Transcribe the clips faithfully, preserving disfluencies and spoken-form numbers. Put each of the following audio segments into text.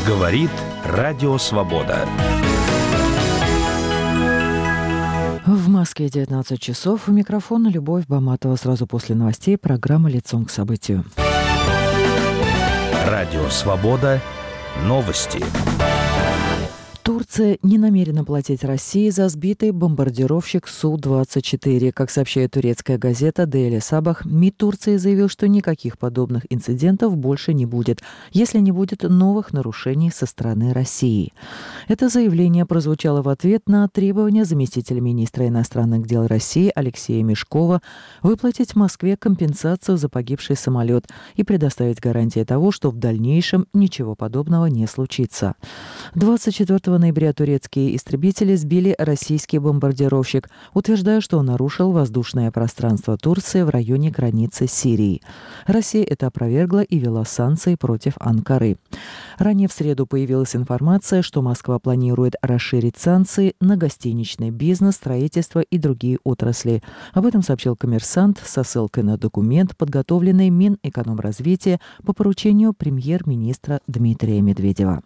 Говорит Радио Свобода. В Москве девятнадцать часов. У микрофона Любовь Баматова. Сразу после новостей программа «Лицом к событию». Радио Свобода. Новости. Турция не намерена платить России за сбитый бомбардировщик Су двадцать четыре. Как сообщает турецкая газета Daily Sabah, МИД Турции заявил, что никаких подобных инцидентов больше не будет, если не будет новых нарушений со стороны России. Это заявление прозвучало в ответ на требование заместителя министра иностранных дел России Алексея Мешкова выплатить Москве компенсацию за погибший самолет и предоставить гарантии того, что в дальнейшем ничего подобного не случится. двадцать четвёртого ноября турецкие истребители сбили российский бомбардировщик, утверждая, что он нарушил воздушное пространство Турции в районе границы с Сирией. Россия это опровергла и ввела санкции против Анкары. Ранее в среду появилась информация, что Москва планирует расширить санкции на гостиничный бизнес, строительство и другие отрасли. Об этом сообщил «Коммерсант» со ссылкой на документ, подготовленный Минэкономразвития по поручению премьер-министра Дмитрия Медведева.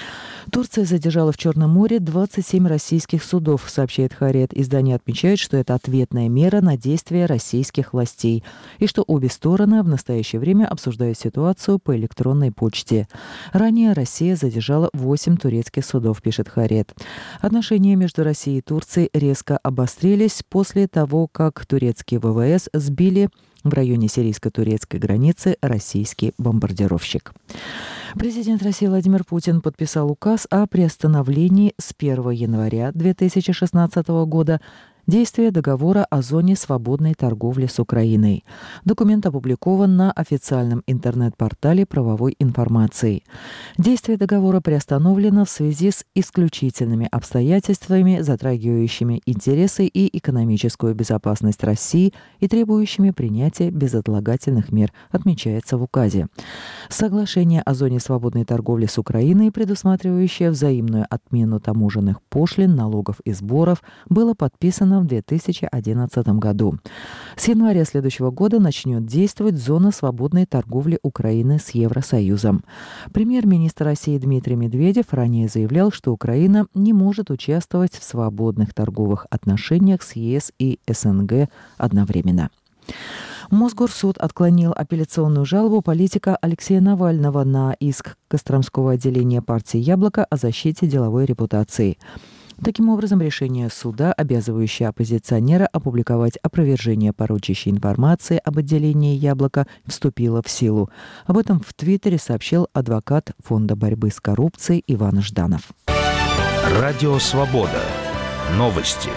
Турция задержала в Черном море двадцать семь российских судов, сообщает Харет. Издание отмечает, что это ответная мера на действия российских властей и что обе стороны в настоящее время обсуждают ситуацию по электронной почте. Ранее Россия задержала восемь турецких судов, пишет Харет. Отношения между Россией и Турцией резко обострились после того, как турецкие ВВС сбили в районе сирийско-турецкой границы российский бомбардировщик. Президент России Владимир Путин подписал указ о приостановлении с первого января две тысячи шестнадцатого года действия договора о зоне свободной торговли с Украиной. Документ опубликован на официальном интернет-портале правовой информации. Действие договора приостановлено в связи с исключительными обстоятельствами, затрагивающими интересы и экономическую безопасность России и требующими принятия безотлагательных мер, отмечается в указе. Соглашение о зоне свободной торговли с Украиной, предусматривающее взаимную отмену таможенных пошлин, налогов и сборов, было подписано в две тысячи одиннадцатом году. С января следующего года начнет действовать зона свободной торговли Украины с Евросоюзом. Премьер-министр России Дмитрий Медведев ранее заявлял, что Украина не может участвовать в свободных торговых отношениях с ЕС и СНГ одновременно. Мосгорсуд отклонил апелляционную жалобу политика Алексея Навального на иск Костромского отделения партии «Яблоко» о защите деловой репутации. Таким образом, решение суда, обязывающее оппозиционера опубликовать опровержение порочащей информации об отделении «Яблоко», вступило в силу. Об этом в Твиттере сообщил адвокат Фонда борьбы с коррупцией Иван Жданов. Радио Свобода. Новости.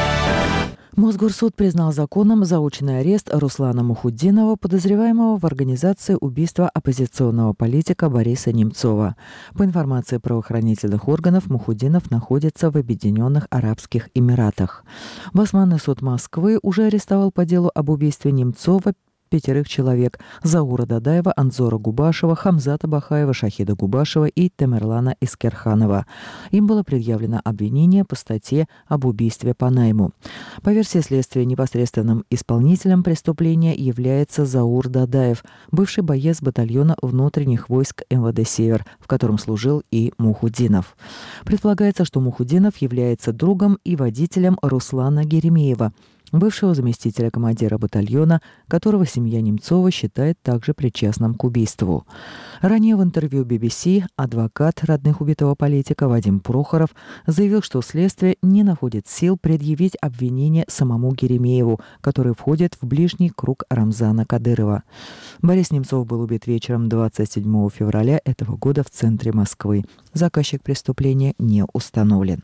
Мосгорсуд признал законом заочный арест Руслана Мухутдинова, подозреваемого в организации убийства оппозиционного политика Бориса Немцова. По информации правоохранительных органов, Мухутдинов находится в Объединенных Арабских Эмиратах. Басманный суд Москвы уже арестовал по делу об убийстве Немцова пятерых человек: Заура Дадаева, Анзора Губашева, Хамзата Бахаева, Шахида Губашева и Темирлана Искерханова. Им было предъявлено обвинение по статье об убийстве по найму. По версии следствия, непосредственным исполнителем преступления является Заур Дадаев, бывший боец батальона внутренних войск эм вэ дэ «Север», в котором служил и Мухутдинов. Предполагается, что Мухутдинов является другом и водителем Руслана Геремеева, бывшего заместителя командира батальона, которого семья Немцова считает также причастным к убийству. Ранее в интервью би би си адвокат родных убитого политика Вадим Прохоров заявил, что следствие не находит сил предъявить обвинение самому Геремееву, который входит в ближний круг Рамзана Кадырова. Борис Немцов был убит вечером двадцать седьмого февраля этого года в центре Москвы. Заказчик преступления не установлен.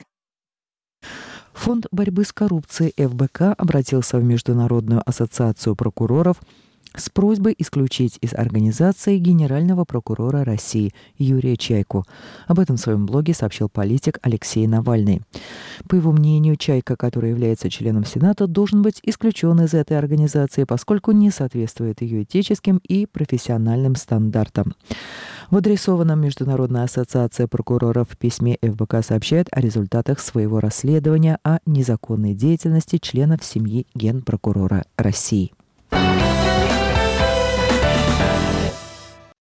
Фонд борьбы с коррупцией эф бэ ка обратился в Международную ассоциацию прокуроров с просьбой исключить из организации генерального прокурора России Юрия Чайку. Об этом в своем блоге сообщил политик Алексей Навальный. По его мнению, Чайка, который является членом Сената, должен быть исключен из этой организации, поскольку не соответствует ее этическим и профессиональным стандартам. В адресованном Международной ассоциации прокуроров письме эф бэ ка сообщает о результатах своего расследования о незаконной деятельности членов семьи генпрокурора России.